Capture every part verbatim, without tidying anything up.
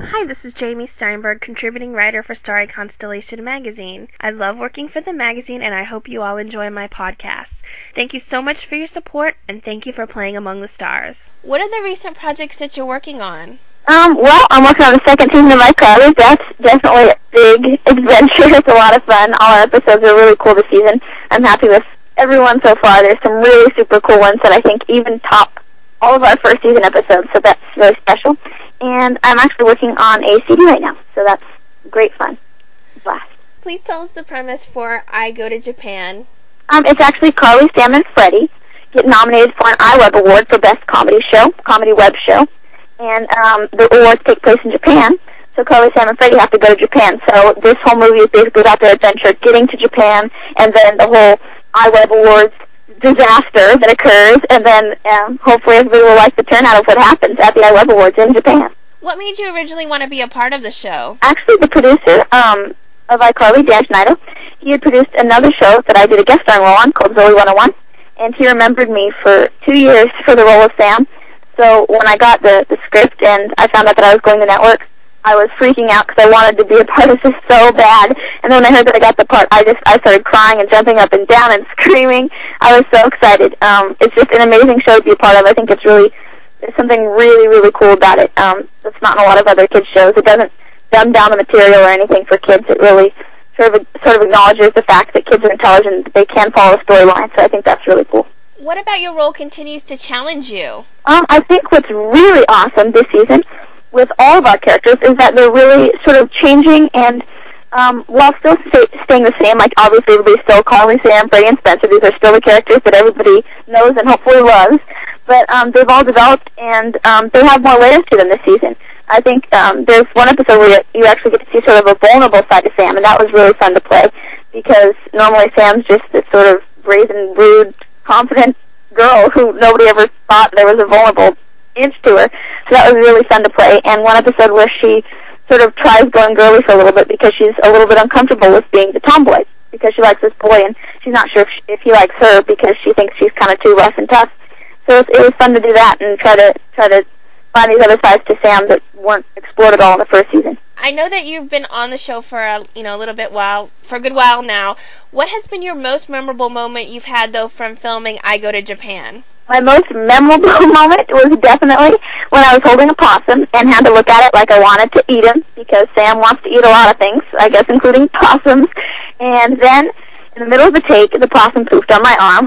Hi, this is Jamie Steinberg, contributing writer for Starry Constellation magazine. I love working for the magazine, and I hope you all enjoy my podcast. Thank you so much for your support, and thank you for playing Among the Stars. What are the recent projects that you're working on? Um, well, I'm working on the second season of iCarly. That's definitely a big adventure. It's a lot of fun. All our episodes are really cool this season. I'm happy with everyone so far. There's some really super cool ones that I think even top all of our first season episodes, so that's really special. And I'm actually working on a C D right now, so that's great fun. Blast. Please tell us the premise for I Go to Japan. Um, it's actually Carly, Sam, and Freddie get nominated for an iWeb Award for Best Comedy Show, Comedy Web Show. And um, the awards take place in Japan, so Carly, Sam, and Freddie have to go to Japan. So this whole movie is basically about their adventure getting to Japan, and then the whole iWeb Awards disaster that occurs, and then um, hopefully everybody will like the turnout of what happens at the iWeb Awards in Japan. What made you originally want to be a part of the show? Actually, the producer um, of iCarly, Dan Schneider, he had produced another show that I did a guest starring role on called Zoe one oh one, and he remembered me for two years for the role of Sam. So when I got the, the script and I found out that I was going to network, I was freaking out because I wanted to be a part of this so bad. And then when I heard that I got the part, I just I started crying and jumping up and down and screaming. I was so excited. Um, it's just an amazing show to be a part of. I think it's really there's something really really cool about it. Um, that's not in a lot of other kids shows. It doesn't dumb down the material or anything for kids. It really sort of sort of acknowledges the fact that kids are intelligent. They can follow a storyline. So I think that's really cool. What about your role continues to challenge you? Um, I think what's really awesome this season with all of our characters is that they're really sort of changing and um, while still stay, staying the same, like obviously everybody's still Carly, Sam, Freddie, and Spencer. These are still the characters that everybody knows and hopefully loves. But um, they've all developed and um, they have more layers to them this season. I think um, there's one episode where you actually get to see sort of a vulnerable side of Sam, and that was really fun to play because normally Sam's just this sort of brazen, rude, confident girl who nobody ever thought there was a vulnerable inch to her. So that was really fun to play. And one episode where she sort of tries going girly for a little bit because she's a little bit uncomfortable with being the tomboy because she likes this boy and she's not sure if, she, if he likes her because she thinks she's kind of too rough and tough. So it was, it was fun to do that and try to try to find these other sides to Sam that weren't explored at all in the first season. I know that you've been on the show for a, you know, a little bit while, for a good while now. What has been your most memorable moment you've had, though, from filming I Go to Japan? My most memorable moment was definitely when I was holding a possum and had to look at it like I wanted to eat him because Sam wants to eat a lot of things, I guess including possums. And then in the middle of the take, the possum pooped on my arm.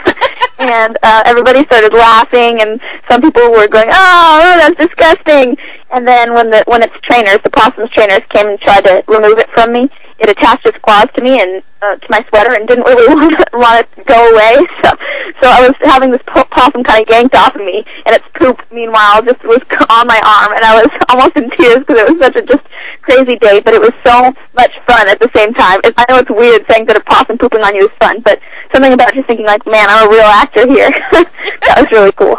and uh, everybody started laughing, and some people were going, oh, oh, that's disgusting. And then when the when its trainers, the possum's trainers, came and tried to remove it from me, it attached its claws to me and uh, to my sweater and didn't really want, to, want it to go away. So, so I was having this possum kind of yanked off of me, and its poop, meanwhile, just was on my arm, and I was almost in tears because it was such a just crazy day, but it was so much fun at the same time. It, I know it's weird saying that a possum pooping on you is fun, but something about just thinking like, man, I'm a real actor here. That was really cool.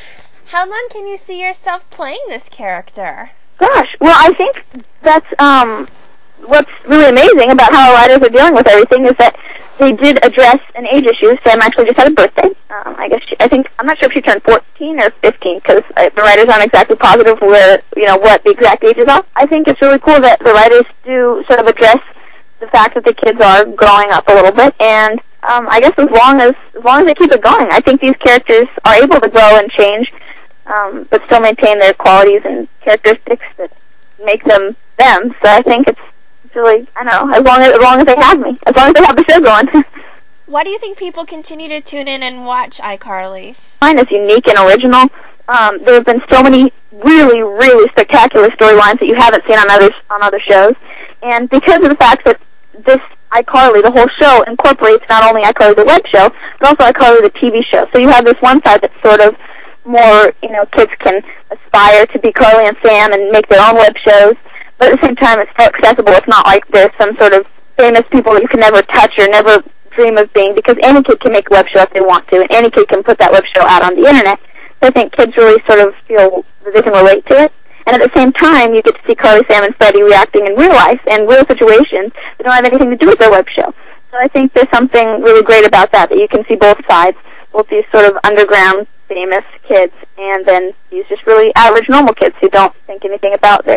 How long can you see yourself playing this character? Gosh, well, I think that's um, what's really amazing about how our writers are dealing with everything is that they did address an age issue. Sam actually just had a birthday. Um, I guess she, I think I'm not sure if she turned fourteen or fifteen because uh, the writers aren't exactly positive where you know what the exact ages are. I think it's really cool that the writers do sort of address the fact that the kids are growing up a little bit, and um, I guess as long as as long as they keep it going, I think these characters are able to grow and change. Um, but still maintain their qualities and characteristics that make them them. So I think it's, it's really, I don't know, as long as, as long as they have me, as long as they have the show going. Why do you think people continue to tune in and watch iCarly? Mine is unique and original. Um, there have been so many really, really spectacular storylines that you haven't seen on others on other shows. And because of the fact that this iCarly, the whole show, incorporates not only iCarly the web show, but also iCarly the T V show. So you have this one side that's sort of more, you know, kids can aspire to be Carly and Sam and make their own web shows, but at the same time it's so accessible. It's not like there's some sort of famous people that you can never touch or never dream of being, because any kid can make a web show if they want to, and any kid can put that web show out on the internet. So I think kids really sort of feel that they can relate to it. And at the same time, you get to see Carly, Sam, and Freddie reacting in real life and real situations that don't have anything to do with their web show. So I think there's something really great about that, that you can see both sides, both these sort of underground famous kids and then these just really average normal kids who don't think anything about their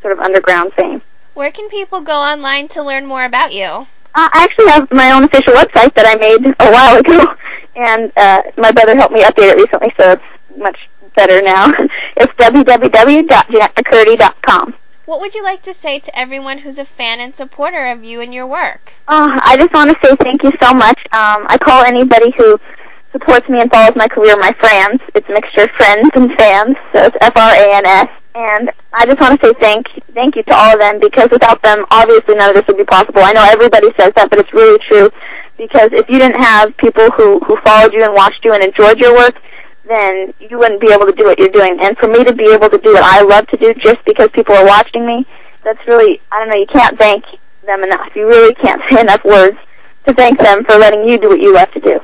sort of underground fame. Where can people go online to learn more about you? Uh, I actually have my own official website that I made a while ago, and uh, my brother helped me update it recently, so it's much better now. It's w w w dot jeanette mccurdy dot com. What would you like to say to everyone who's a fan and supporter of you and your work? Uh, I just want to say thank you so much. Um, I call anybody who supports me and follows my career my friends. It's a mixture of friends and fans, so it's F R A N S. And I just want to say thank thank you to all of them, because without them, obviously none of this would be possible. I know everybody says that, but it's really true, because if you didn't have people who, who followed you and watched you and enjoyed your work, then you wouldn't be able to do what you're doing. And for me to be able to do what I love to do just because people are watching me, that's really, I don't know, you can't thank them enough. You really can't say enough words to thank them for letting you do what you love to do.